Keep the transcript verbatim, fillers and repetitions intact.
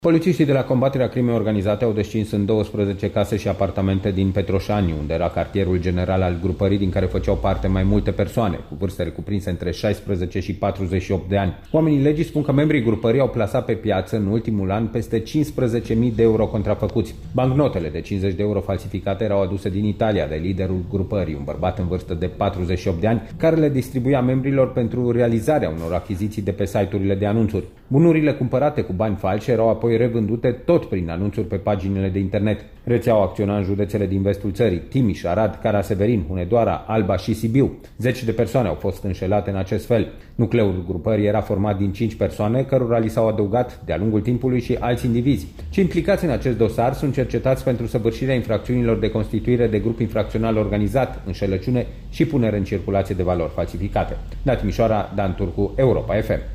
Polițiștii de la combaterea crimei organizate au descins în douăsprezece case și apartamente din Petroșani, unde era cartierul general al grupării din care făceau parte mai multe persoane, cu vârstele cuprinse între șaisprezece și patruzeci și opt de ani. Oamenii legii spun că membrii grupării au plasat pe piață în ultimul an peste cincisprezece mii de euro contrafăcuți. Bancnotele de cincizeci de euro falsificate erau aduse din Italia de liderul grupării, un bărbat în vârstă de patruzeci și opt de ani, care le distribuia membrilor pentru realizarea unor achiziții de pe site-urile de anunțuri. Bunurile cumpărate cu bani falși erau apoi revândute tot prin anunțuri pe paginile de internet. Rețeaua acționa în județele din vestul țării: Timiș, Arad, Caraseverin, Hunedoara, Alba și Sibiu. Zeci de persoane au fost înșelate în acest fel. Nucleul grupării era format din cinci persoane, cărora li s-au adăugat de-a lungul timpului și alți indivizi. Cei implicați în acest dosar sunt cercetați pentru săvârșirea infracțiunilor de constituire de grup infracțional organizat, înșelăciune și punere în circulație de valori falsificate. La Timișoara, Dan Turcu, Europa F M.